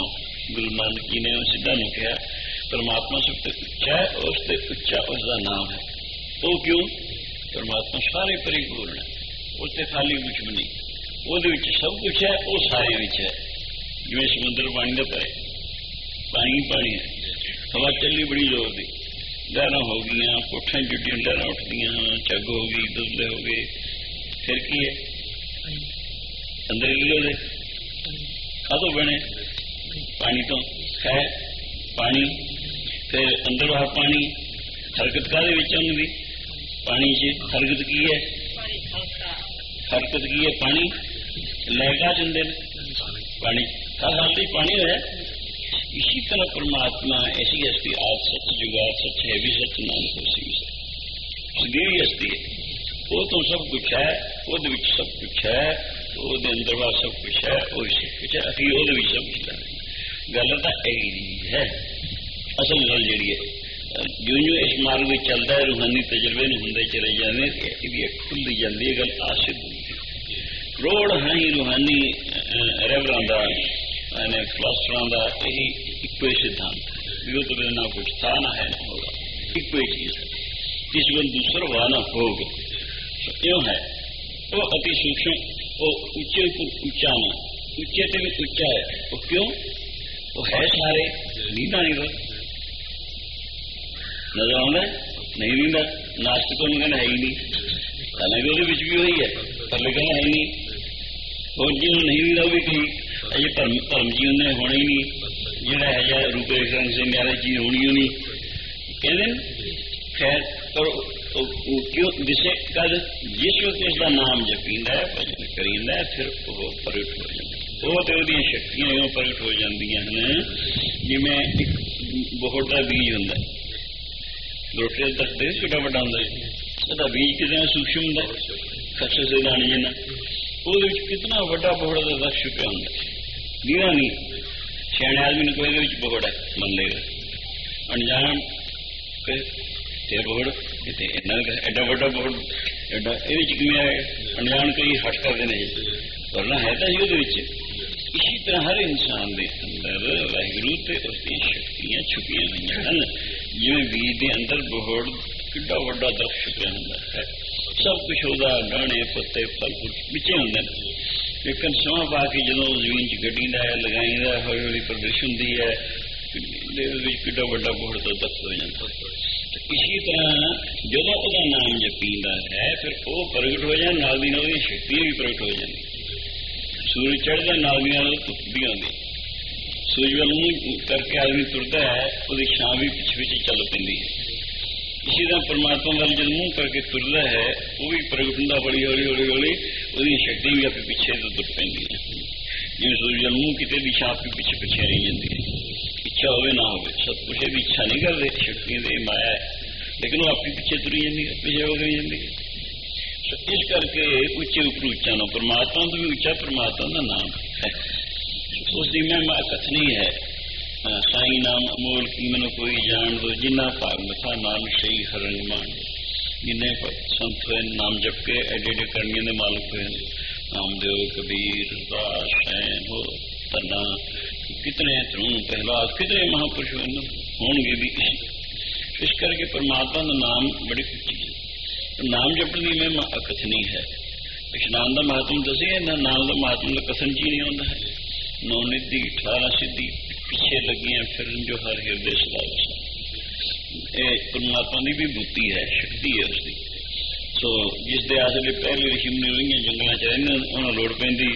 गुरु नानक जी ने सिद्धा नूं कहा परमात्मा सब तो उच्चा है, उससे उच्चा उसका नाम है। वो क्यों? परमात्मा सारे परिपूर्ण है, उससे खाली कुछ भी नहीं, वो सब कुछ है, वो सारे विच है। जिवें समुद्र पानी का परे, पानी पानी है, हवा चली बड़ी जोर की, लहरां हो गई, कोठियां जुटियां लहरां उठदियां, झग हो गई, दुबले हो गए, फिर की है अंदर गिलो दे कादों बने पानी तो है पानी, फिर अंदर वह पानी हरकत कादे विच आउंदी, पानी च हरकत की है, हरकत की है पानी लहका चुंदे पानी का खाली पानी है। इसी तरह परमात्मा ऐसी हस्ती आज सच जुगाड़ सच है भी सच नानक होसी भी सच सदैवी हस्ती है। वो तो सब कुछ है, वो सब कुछ है, वो अंदर वह सब कुछ है, वो सब कुछ है, अखी वो सब कुछ है। गल तो यही है असल गल जी है। जो जो इस मार्ग में चलता है रूहानी तजर्बे होंगे चले जाने खुलती जाती है, गल आसिद होती रोड़ हाँ ही रूहानी रेवरां का फिलासफर का यही इको ही सिद्धांत है। वो तो ना कुछ था ना है ना होगा, इको ही चीज है, किस बल दूसरा वह ना होगा। क्यों है वो अति सूक्ष्म, वो ऊंचे को ऊंचा ना, ऊंचे से भी ऊंचा है। वो क्यों? वो है सारे नींदा नहीं वो नजर आना नहीं नींदा, नास्तिक को कहना है ही नहीं, हालांकि वो भी वही है पर लिखना है ही नहीं। और जिन्होंने नहीं नींदा वो भी कहीं अजे धर्म धर्म जी उन्हें होना ही नहीं, जोड़ा है जा रूप रेख रंग से न्यारे चीज होनी ही नहीं कहते। खैर पर क्यों दिसे कद जिस वक्त इसका नाम जपींदा है भजन करींदा है फिर वो प्रगट हो जाता है। वो तो वो शक्तियां इवें प्रगट हो जांदियां हन जिवें एक बहुत का बीज हुंदा, रोटे का दसदे छोटा वड्डा हुंदा, उसका बीज कितना सूक्ष्म हुंदा, खच्चे से दाने जिन्ना, वो कितना वड्डा बोहड़ का दस छुपिया हुंदा, दीना नहीं। सियाणे आदमी को ये बोहड़ है मन लेगा, अनजान ते बोहड़ एडा वड्डा बोहड़ एडा ये अनजान कई हट करते हैं, वरना है तो ही। इसी तरह हर इंसान के अंदर वाहिगुरू ते उसकी शक्तियां छुपिया हुई हैं, जिवें बीज के अंदर बोहड़ किड्डा वड्डा दरख्त छुपिया हुंदा है, सब कुछ होदा डाणे पत्ते फल फूल बिचे हुंदे ने, लेकिन समा पा के जो जमीन च गड्डींदा है लगाईंदा हौली हौली प्रदर्श हुंदी है, किड्डा वड्डा बोहड़ तो दरख्त हो जाता है। इसी तरह जो उसका नाम जपींदा है फिर वो प्रगट हो जाए, नाल दी नाल शक्तियां भी प्रगट हो जाए। सूरज चढ़ता नाल दी नाल धुप भी आती, सूरज वाल मुंह करके आदमी तुरता है वो छां भी पिछे पिछे चल पैंदी है। इसी तरह परमात्मा वाल जो मुंह करके तुरता है वो भी प्रगट होंदा हौली हौली हौली हौली, वो शक्ति भी अपने पिछे तो तुर पैंदी है। जिवें सूरज वाल मुंह किते भी छां भी पिछे पिछे रही जाती है, इच्छा हो ना हो सब कुछ भी इच्छा नहीं करते, शक्तियां दे माया है, लेकिन वो आपके पीछे तुरी जाती है, पीछे हो गई जाती है। इस करके उच्चे उपर उच्चा ना, परमात्मा तो भी उच्चा परमात्मा का नाम है, उसकी महिमा कथनी है। साई नाम अमोल की मनो कोई जान दो, जिन्ना भाग मथा नाम सही हरंग मान, जिन्हें संत हुए नाम जप के एडे एडे करनिया के मालिक हुए, नामदेव कबीर दास सैन हो धन्ना, कितने ध्रुव प्रहलाद कितने महापुरुष होंगे भी इसी। इस करके परमात्मा का नाम बड़ी उच्ची है, नाम जपने की महिमा अकथनी है। इशनान का महात्म दसे ना, नाम का महात्म का कथन जी नहीं आता है। नौ निधि अठारह सिद्धि पिछे लगियां फिर जो हर हृदय सदा वसा, परमात्मा की भी बुद्धि है, शक्ति है उसकी। सो जिस दे आसले पहले ऋषि मुनि रही जंगलों च रहने उन्होंने लोड़ पैंदी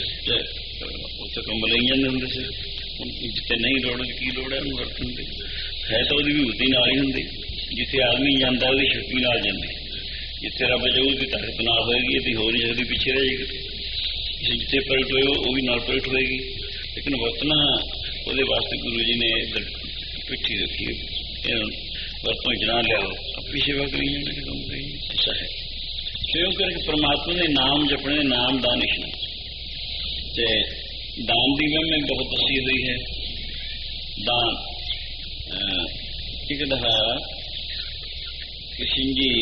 उत्थे कंबल रही जाते होंगे से, जिते नहीं लोड़ की लोड़ है उन्होंने वरतन की है, तो वही विभूति नाल ही होंगी। जिथे आदमी जाता उसकी शक्ति नाल जाती, जिथे रब जाऊ उसकी ताकत ना होएगी तो हो नहीं सकती, पीछे रह जाएगी। जिथे प्रगट होए वो भी नाल प्रगट होएगी, लेकिन वरतना वो वास्ते गुरु जी ने इधर पिट्ठी रखी, वरतों जना लियाओ अपनी सेवा करी, ऐसा है। क्यों करके परमात्मा ने नाम जपने नाम दान इशना, दान की महिमा बहुत दसी हुई है। दान एक दफा कृष्ण जी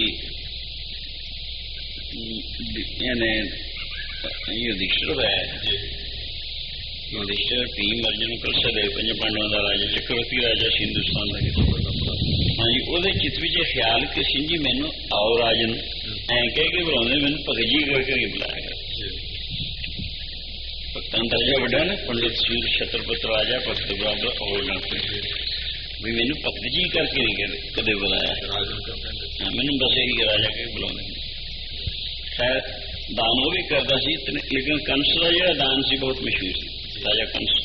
यानी युधिष्ठिर है, युधिष्ठिर भीम अर्जुन कलसदेव पंज पांडवों का राजा चक्रवर्ती राजा से हिंदुस्तान का। हाँ जी, वो चित्त विच ख्याल कृष्ण जी मैनू आओ राजन ऐ कह के बुलाते, मैनू भगत जी करके नहीं बुलाया। भक्तों का राजा बड़ा ना, पंडित सूर छत्रपत राजा भक्त बराबर और ना भी मैनू भगत जी करके नहीं कदे बुलाया। हाँ, मैनू बस यही राजा के बुलाने। खैर दान वो भी करता सी, लेकिन कंस का जो दान सी बहुत मशहूर सी। राजा कंस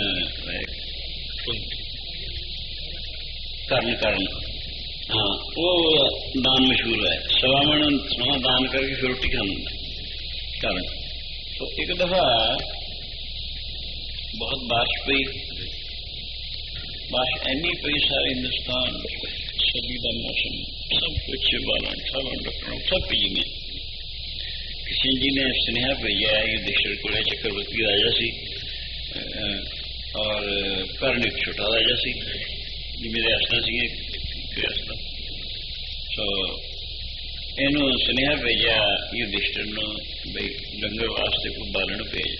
कर्ण कर्ण हाँ, वो दान मशहूर है। सवामण सोना दान करके फिर रोटी खाना कर्ण। तो एक दफा बहुत बारिश पई, बारिश ऐनी पई सारे हिंदुस्तान सभी का मौसम सब कुछ बालन ठावन रखना सब पी में। कृष्ण जी ने स्नेहा भेजा है युधिष्ठिर को, चक्रवर्ती राजा सी और कर्ण एक छोटा राजा सी, मेरे आसना सी आसना। तो इनू स्नेहा भेजा युधिष्ठिर ने बई लंगर वास्ते को बालन भेज।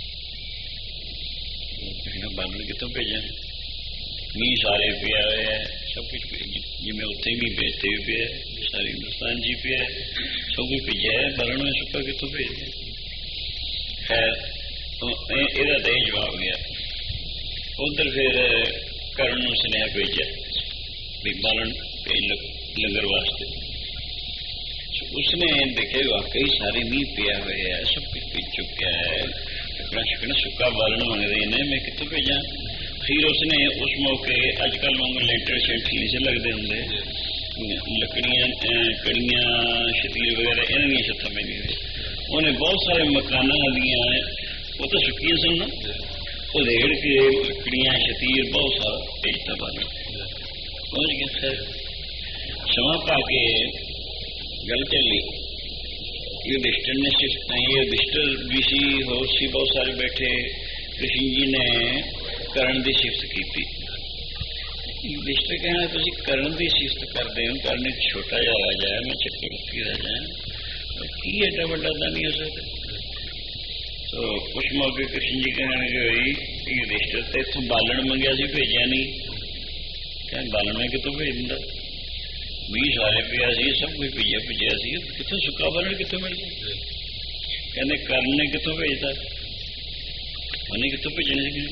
बालन कितों भेजा, मीह सारे पिया है सब कुछ जिम्मे उत्थे भी भेजते भी पे सारे हिंदुस्तान जी पे सब कुछ भेजा है, बालन में सुखा कितों भेज। खैर एदा तो जवाब गया। उधर फिर कर्ण स्नेहा भेजा भी बालन भेज लंगर वास्ते। उसने देखे वाकई सारे मीह पिया हुआ है, सब कुछ पी चुका है, अपना शिकना सुखा बालन मंगते हैं, मैं कितों भेजा। फिर उसने उस मौके अजकल वांग लेंटर शेंटर से लगते होंगे, लकड़ियां कड़ियां शतीर वगैरह इन्होंने छत्ता में नहीं, उन्हें बहुत सारे मकाना दियाँ वो तो सुखियां सन ना, वो रेड़ के लकड़ियां शतीर बहुत सारा भेजता बालन पहुंच गया। खैर समा पा के गल चली, युधिष्ठिर ने शिफ्ट युधिष्ठिर भी सी होर सी बहुत सारे बैठे। कृष्ण जी ने कर्ण की शिफ्ट की। युधिष्ठिर कहना तुम कर्ण की शिफ्ट करते हो, कर्ण एक छोटा जहा राजा है, मैं चक्रवर्ती राजा है, की एडा बड़ा दानी हो सकता। तो उस मौके कृष्ण जी कहने भाई युधिष्ठिर तो इतों बालन मंगया सी भेजा नहीं, क्या बालन में कितों भेज दिता, भी सारे पिया सी सब कुछ भीजा भीजा सी, कितों सुखा बालन कितों मिल गया। कहने कर्ण ने कितों भेजता, उन्हें कितों भेजने से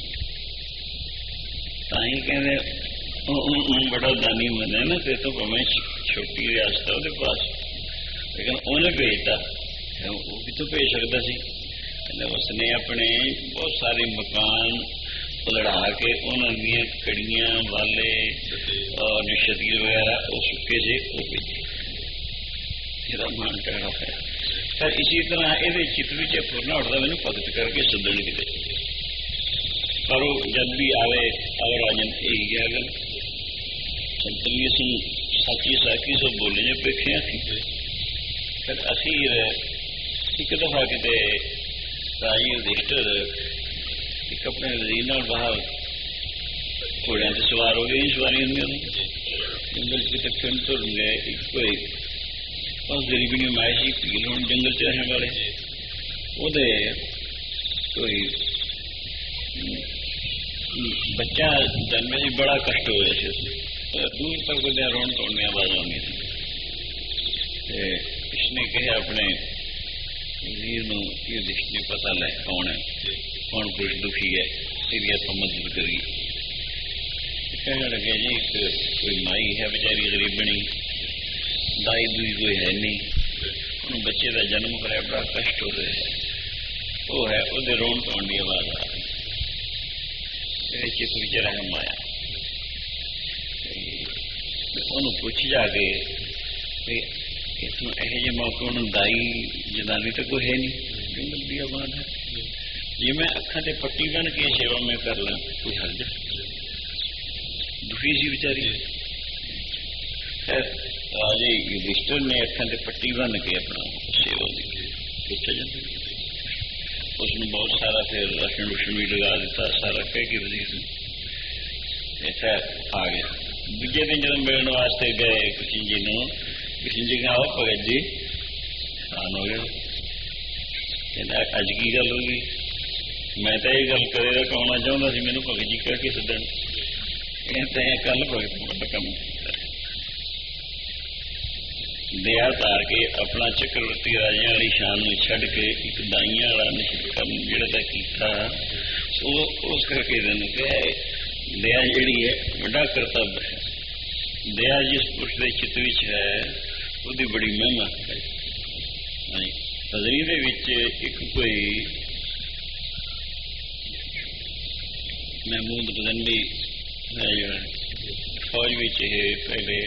ताही कहने बड़ा दानी मन है ना, तेरे तो भावें छोटी रियासत है पास, लेकिन उन्हें भेजता, वो कितों भेज सकता सी। उसने अपने बहुत सारे मकान उलड़ा के उन्होंने कड़ियां वाले और शतीर वगैरह वो सुखे से वो भेजे, तेरा मान टहरा है। फिर इसी तरह ये चित्त भी पूर्णा उठता मैंने भगत करके सदन किते, पर जब भी आवे आवे राजन यही गया गल चलती असं साची साकी सब बोले जो पेखे थी। फिर अखीर एक दफा किते राजी युधिष्ठिर एक अपने वजीर बाहर घोड़िया से सवार हो गए, सवारी होंगे जंगल च कितने फिर तुर गए, एक कोई बस गरीबी मायशी पील हो जंगल च रहने वाले वो कोई बच्चा जन्मे से बड़ा कष्ट हो रहे थे, दूर तक वो रोन तोड़ने आवाज आनी थी। इसने कहा अपने वजीर को युधिष्ठिर ने पता लै कौन है, कौन पुरुष दुखी है, तेरी आप मदद करी। कहने लगे जी एक कोई माई है बेचारी गरीबनी, दाई दुई कोई है नहीं, उन्होंने बच्चे का जन्म कराया बड़ा कष्ट हो रहा है, वो है वो रोन तोड़ने की आवाज आ रही, मेरे चित्त विच रहम आया। उन्होंने पूछ जाके इतों यह मौके उन्होंने दाई जनानी तो कोई है नहीं, जंगल की आवाज है, जी मैं अखा से पट्टी बन के सेवा में कर ला कोई हर्ज, दुखी सी बेचारी। खैर राजे युधिष्ठिर ने अखा से पट्टी बन के अपना सेवा की चल जाता, उसने बहुत सारा फिर राशन रुशन भी लगा दिता, सारा कह के वजीर ने खैर आ गया। दूजे दिन जो मिलने वास्ते गए कृष्ण जी ने, कृष्ण जी कहा भगत जी आन हो गया, अज की गल होगी, मैं तो ये गल करे कहना चाहता सी, मैनू भगत जी कह के सदन, तैं कल भगत बड़ा काम दया धार के अपना चक्रवर्ती राजा वाली शान में छड़ के एक दाइया वाला निश्चित काम जोड़ा किया, उस करके दिन कहा दया जी है बड़ा करतब है। दया जिस पुरुष के चित्त विच है उसकी बड़ी महिमा है। हजरी दे विच एक कोई महमूद गजनवी है जो फौज में पहले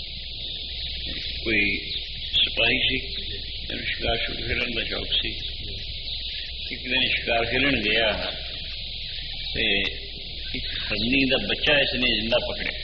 कोई सिपाही सी, शिकार शुरू खेलन का शौक सी। एक दिन शिकार खेलन गया ते एक हरनी का बच्चा इसने जिंदा पकड़े,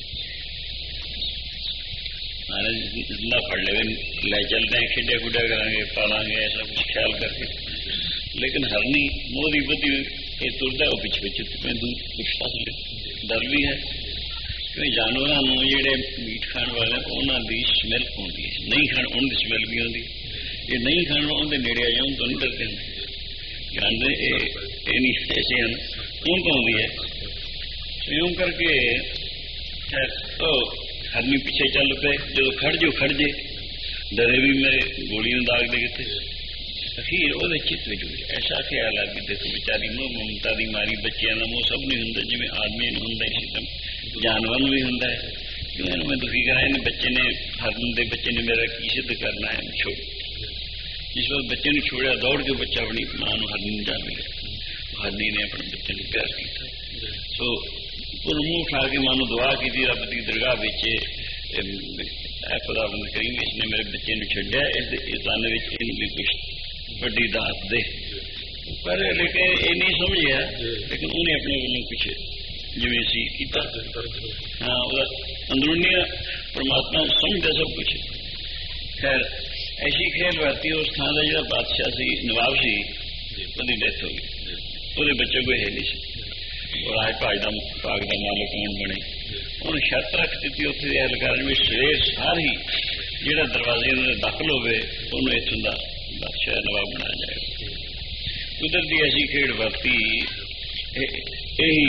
जिंदा फड़ ले ले चलते हैं, खेड्या खुड्या करांगे, पालांगे, ऐसा कुछ ख्याल करके। लेकिन हरनी मोदी बदी ये तुरता है, पिछे पिछे दूर कुछ फासले, डर भी है क्योंकि जानवरों जोड़े मीट खाण वाले उन्होंने स्मैल आती है, नहीं खाण उनकी स्मैल भी आती, ये नहीं खाण उनके नेड़े आ जाओ तो नहीं डरते हैं, जानते ये नहीं ऐसे हैं उन तो आती है। यूं करके तो हरनी पिछे चल पे, जो खड़ जो खड़ जे डरे भी मेरे गोली में दाग दे कितने। अखीर वो चित्त में ऐसा ख्याल आ भी देखो बेचारी मोह ममता की मारी बच्चों का मोह सब नहीं होंगे, जिमें आदमी होंगे इसी तरह जानवर भी होंगे। क्यों इन मैं दुखी करा, इन बच्चे ने हरन के बच्चे ने मेरा की सिद्ध करना है, छोड़। जिस वक्त बच्चे ने छोड़ा दौड़ के बच्चा अपनी मां को हरनी जा मिले, हरनी ने अपने बच्चे को प्यार किया। सो उन्होंने मुंह उठा के मां दुआ की थी रब की दरगाह बेचे खुदाबंद करीम इसने मेरे बच्चे ने छड्या, इस तन भी कुछ बड़ी दात दे। पर लेकिन ये नहीं समझिया, लेकिन उन्हें अपने वालों कुछ जिमें सी किया। हाँ अंदरूनी परमात्मा समझता सब कुछ। खैर ऐसी खेल भारती उस थान का जो बादशाह से नवाब से उसकी डेथ हो गई, वो बच्चे कोई है नहीं सी, और आज भाज का भाग का मालिक कौन बने। उन्हें शर्त रख दी उत्थे एहलकार में सवेर सार ही जो दरवाजे उन्होंने दाखिल हो उन्होंने इतों का बादशाह नवाब बनाया जाएगा। कुदरती ऐसी खेड़ वरती यही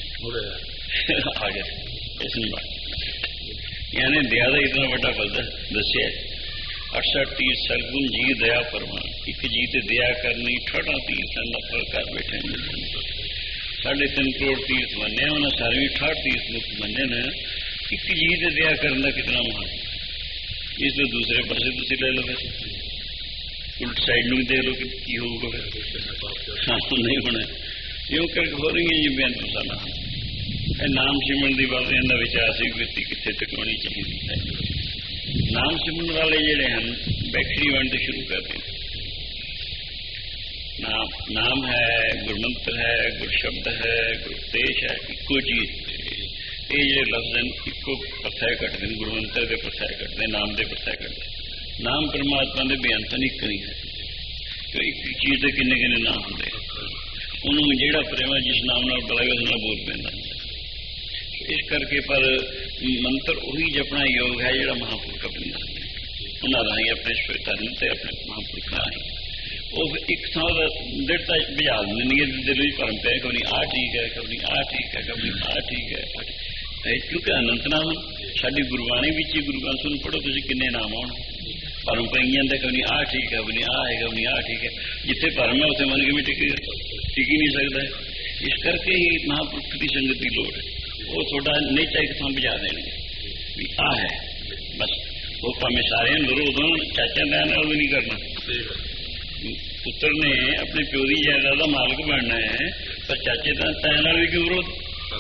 आ गया इस यानी दया का इतना बड़ा पद दसिया। अड़सठ तीर सरगुन जी दया परवान, एक जी ते दया करनी अठारह तीर्थां दा फल कर बैठे। साढ़े तीन करोड़ तीर्थ मन्ने उन्हें सारे अठारह तीर्थ मुक्त मन्ने ने, एक जी ते दया करना कितना महान। इस तो दूसरे पासे तुम ले लो, फिर उल्ट साइड में दे लो कि होगा फिर हाँ नहीं होना। यूं करके हो रही है जी बेन तुसाना नाम सिमरन की बात इन्होंने विचार से व्यक्ति कितने टिकानी चाहिए है। नाम सिमरन वाले जोड़े हैं बैठड़ी वंड शुरू करते हैं। नाम नाम है, गुरमंत्र है, गुरशब्द है, गुरउपदेश है, इको चीज ये जो लफ्ज हैं इको प्रथाए कटते हैं, गुरमंत्र के प्रथाए कटते, नाम के प्रथाए कटते। नाम परमात्मा के बेअंतन एक नहीं है, तो एक चीज के किन्ने किन्ने नाम होंगे, उन्होंने जेड़ा प्रेम जिस नाम नाल बुलाए उस नाल बोल पैंदा। इस करके पर मंत्र उही जपना योग है जो महापुरख अपना उन्होंने राही अपने श्वेतन से अपने महापुरख राही वो एक थां दृढ़ता बुझा देंगे दिल में भरम पे कभी आ ठीक है, कभी आ ठीक है, कभी आ ठीक है। क्योंकि अनंत नाम साड़ी गुरबाणी भी गुरु ग्रंथ में पढ़ो तुम किन्ने नाम आने भरम पई जाते, कभी आ ठीक है, कभी आ है, कभी आ ठीक है। जिथे भरम है उसे मन के टिकेगा, टिक ही नहीं सकता। इस करके ही महापुरख की संगत की लोड़ है, वो थोड़ा नेचा एक थां बुझा देंगे भी आ है बस। वो भावें सारे विरोध हो, चाचा दया नाल भी नहीं करना। पुत्र ने अपने प्यो की जायदाद का मालक बनना है, पर चाचे तय नाल भी क्यों विरोध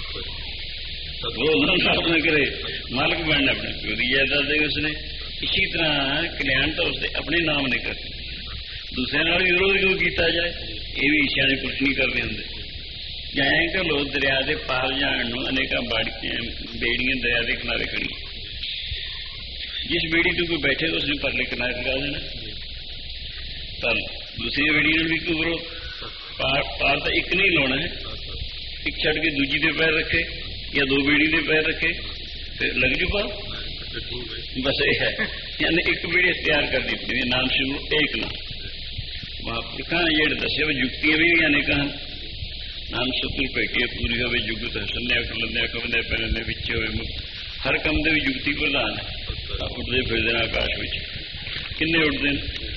विरोध न करे, मालक बनना अपने प्यो की जायदाद है उसने। इसी तरह कल्याण तो उसने अपने नाम नहीं करते, दूसरे नाल भी विरोध क्यों किया जाए, ये भी सियाणे पुरुष नहीं करते होंगे। जाए कि लोग दरिया के पार जान अनेक बेड़ियां दरिया के किनारे खड़ी, जिस बेड़ी तो कोई बैठे उसने परले किनारे लगा देना, पर दूसरी बेड़ी ने भी कोई विरोध। पार पार तो एक नहीं लाना है, एक छड़ के दूजी दे पैर रखे या दो बेड़ी दे पैर रखे फिर लग जू पार, बस ये है। यानी एक बेड़ी तैयार कर दी अपनी नाम शुरू एक नाम। महापुरखा ने जेड़ दसे युक्तियां भी अनेक हैं, ਨਾਮ ਸਤਿਗੁਰ ਭੇਟੀਏ ਪੂਰੀ ਹੋਵੇ ਜੁਗਤ ਹਸਨਿਆ ਖਲੰਦਿਆ ਕਵੰਦਿਆ ਪੈਰੰਦੇ ਵਿੱਚ ਹੋਵੇ ਮੁਕਤ। ਹਰ ਕੰਮ ਦੇ ਵੀ ਜੁਗਤੀ ਪ੍ਰਧਾਨ ਹੈ। ਉੱਡਦੇ ਫਿਰਦੇ ਨੇ ਆਕਾਸ਼ ਵਿੱਚ। ਕਿੰਨੇ ਉੱਡਦੇ ਨੇ?